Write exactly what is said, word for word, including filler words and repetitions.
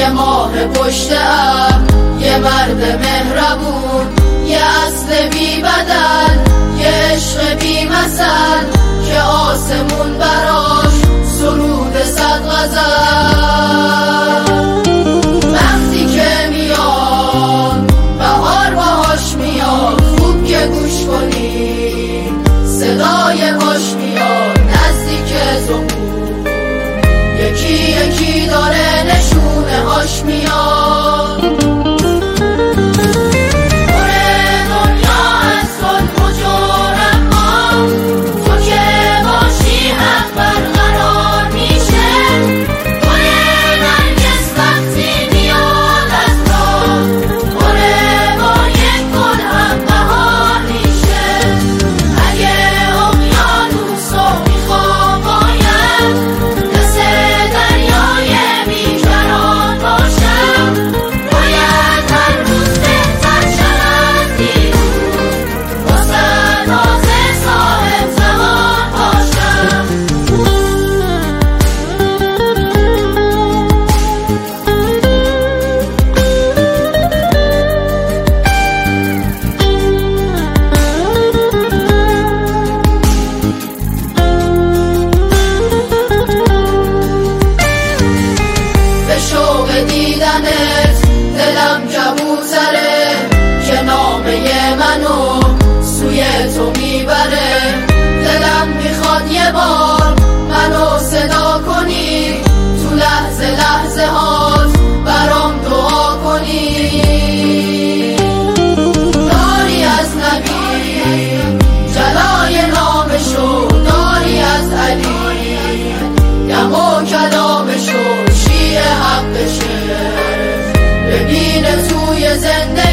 یه ماه پشت ابر، یه مرد مهربون، یه اصل بی بدل، یه عشق بی مثل که آسمون براش سرود صد غزل. وقتی که میاد بهار باهاش میاد، خوب که گوش کنی صدای پاش میاد نزدیک زمون، یکی یکی داره نشونه هاش میاد. دیدنت دلم کبوتره که نامه منو سوی تو میبره. دلم میخواد یه بار منو صدا کنی، تو لحظه لحظه هات برام دعا کنی. داری از نبی جلای نامشو، داری از علی دم و کلامشو، شیعه حقشه ببینه توی زنده